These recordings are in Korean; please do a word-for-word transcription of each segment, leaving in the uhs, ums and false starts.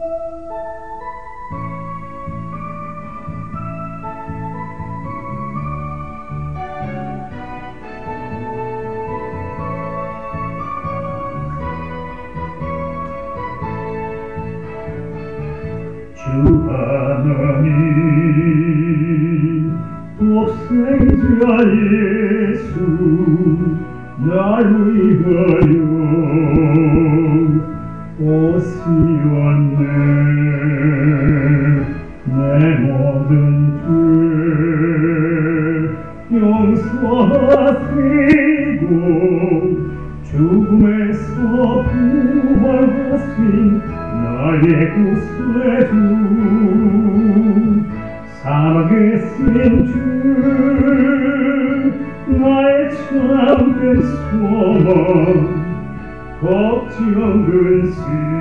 주 하나님 독생자 예수 날 위하여 오시었네. 내 모든 죄 용서하시고 죽음에서 부활하신 나의 구세주 사막에 쓰인 주 나의 참된 소망 걱정 근심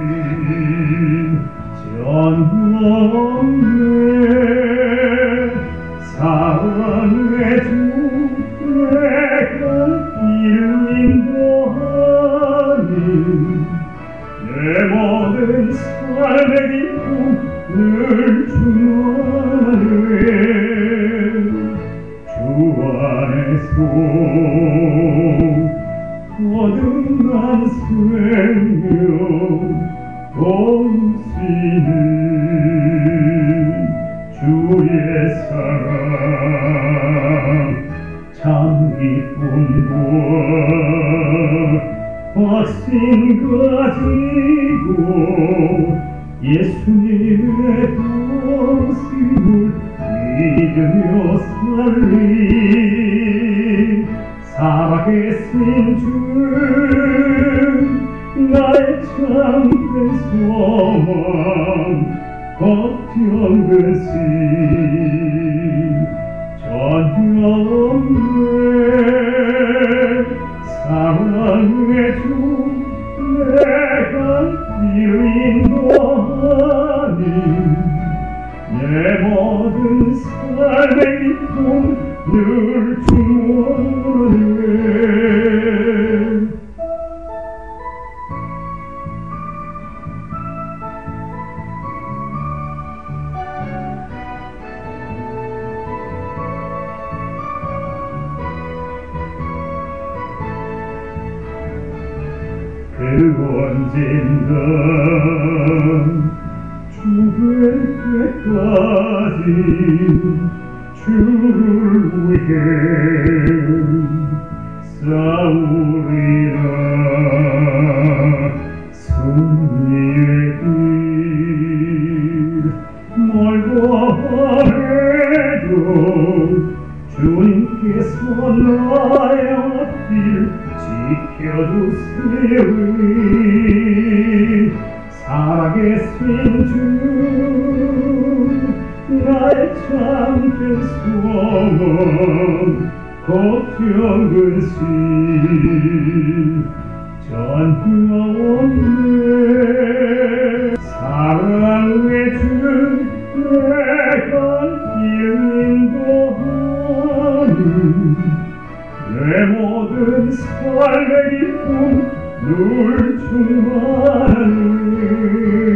전혀 없네. 사랑의 주 내가 길을 인도하니 내 모든 삶의 기쁨 늘 주만을 주 안에서 거듭난 생명 넘치는 주의 사랑 참 기쁨과 확신 가지고 예수님의 동심을 믿으며 살리 사막에 쓰인 주 나의 참된 소망 걱정 근심 전혀 없네. 사랑의 주 내가 길을 인도하니 내 모든 삶의 기쁨 늘 주만을 그 언젠가 죽을 때까지 주를 위해 싸우리라. 승리의 길 멀고 하래도 주님께서 나의 앞길 지켜주세요. 사랑의 신주 나의 참된 소망 걱정 근심 전혀 없네. 사랑의 주 내가 길 인도하니 내 모든 삶의 기쁨 늘 충만하네.